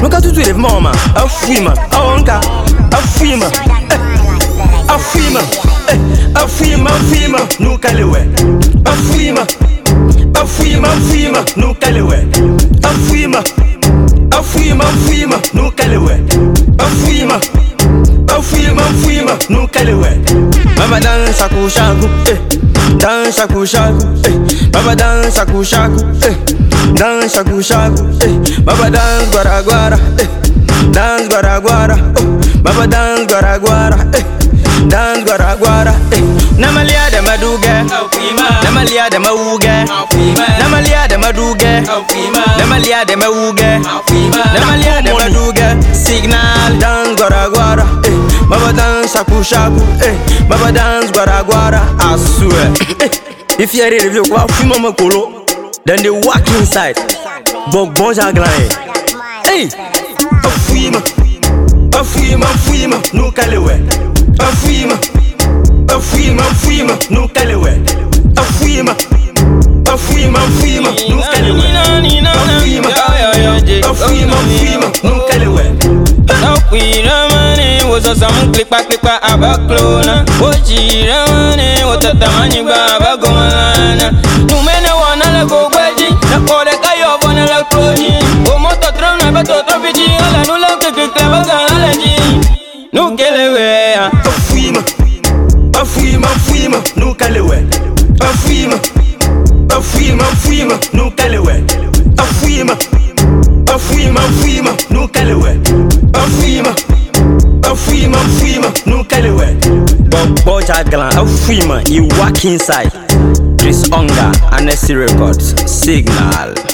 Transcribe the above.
Nunca tu leve mama, a fima, a onca, a fima, a fima, a fima, fima, nunca lewe, a fima, a fima, fima, nunca lewe, a fima, a fima, fima, nunca lewe, a fima, a fima, fima, nunca lewe. Baba dança com chaco, dança com chaco, baba dança com chaco, dança com chaco, baba dança guaraguara, dança guaraguara, baba dança guaraguara, dança guaraguara. Namalia de maduga, namalia de mauga, namalia de maduga, namalia de mauga, namalia de maduga. Signal dança guaraguara, baba dança com chaco, baba dança guaraguara. I swear, if you ready to go out, mama colo, then they walk inside. But bonja glane, hey, a fima, a fima, fima, no calewe, a fima, a fima, fima, no calewe, a fima, a fima, fima, no calewe, a fima, a fima, fima, no calewe. Some click back abaclona. Ojira money, what a tamani baba gomana. No many wanna go wedding, the order kayo on electronic. O moto tron, I bet to traffic, and no love to clever allergy. No kelewe, a fima, a fima, fima, no calewe, a fima, a fima, fima, no calewe, a fima, a fima, fima, no calewe, a fima. A fima, fima, no calewe. Bob Jaglan, a fima, you walk inside. Chris Onga, Anesi Records, Signal.